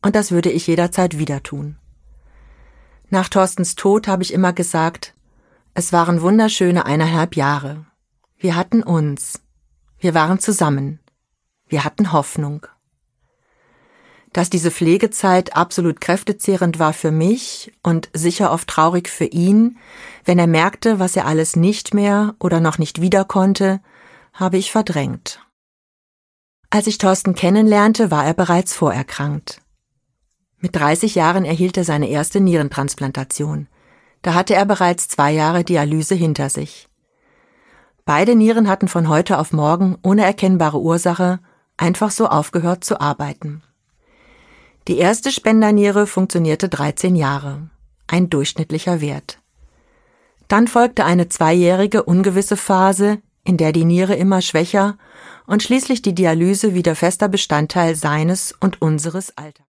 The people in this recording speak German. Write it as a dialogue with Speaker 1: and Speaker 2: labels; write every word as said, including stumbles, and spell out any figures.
Speaker 1: und das würde ich jederzeit wieder tun. Nach Thorstens Tod habe ich immer gesagt, es waren wunderschöne eineinhalb Jahre. Wir hatten uns. Wir waren zusammen. Wir hatten Hoffnung. Dass diese Pflegezeit absolut kräftezehrend war für mich und sicher oft traurig für ihn, wenn er merkte, was er alles nicht mehr oder noch nicht wieder konnte, habe ich verdrängt. Als ich Thorsten kennenlernte, war er bereits vorerkrankt. Mit dreißig Jahren erhielt er seine erste Nierentransplantation. Da hatte er bereits zwei Jahre Dialyse hinter sich. Beide Nieren hatten von heute auf morgen ohne erkennbare Ursache einfach so aufgehört zu arbeiten. Die erste Spenderniere funktionierte dreizehn Jahre, ein durchschnittlicher Wert. Dann folgte eine zweijährige ungewisse Phase, in der die Niere immer schwächer und schließlich die Dialyse wieder fester Bestandteil seines und unseres Alltags.